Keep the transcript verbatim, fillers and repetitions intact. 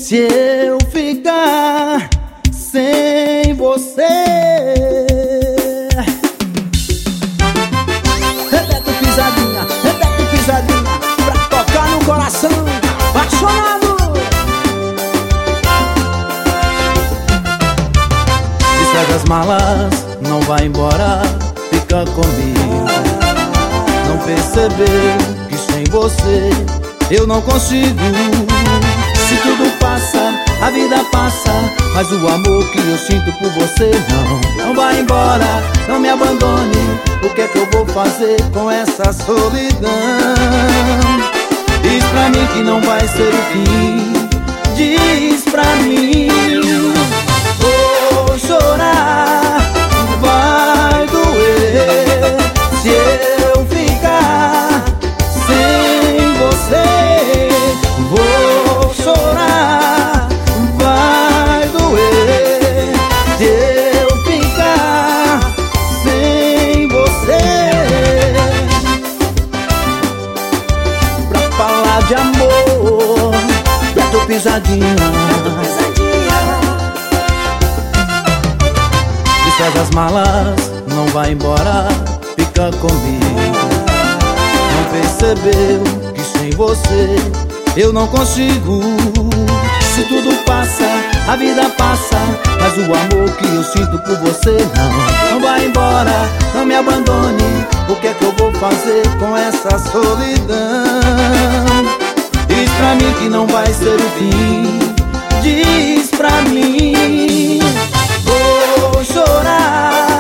Se eu ficar sem você. Rebeca pisadinha, Rebeca pisadinha, pra tocar no coração apaixonado. Desfaz as malas, não vai embora, fica comigo. Não percebeu que sem você eu não consigo. Se tudo passa, a vida passa, mas o amor que eu sinto por você não. Não vai embora, não me abandone. O que é que eu vou fazer com essa solidão? Diz pra mim que não vai ser o fim. Diz pra mim. Vou chorar, vai doer se eu ficar sem você. Vou chorar, vai doer se eu ficar sem você. Pra falar de amor, Beto pisadinha, Beto pisadinha. Desfaz as malas, não vai embora, fica comigo. Não percebeu que sem você eu não consigo. Se tudo passa, a vida passa, mas o amor que eu sinto por você não. Não vai embora, não me abandone. O que é que eu vou fazer com essa solidão? Diz pra mim que não vai ser o fim. Diz pra mim. Vou chorar,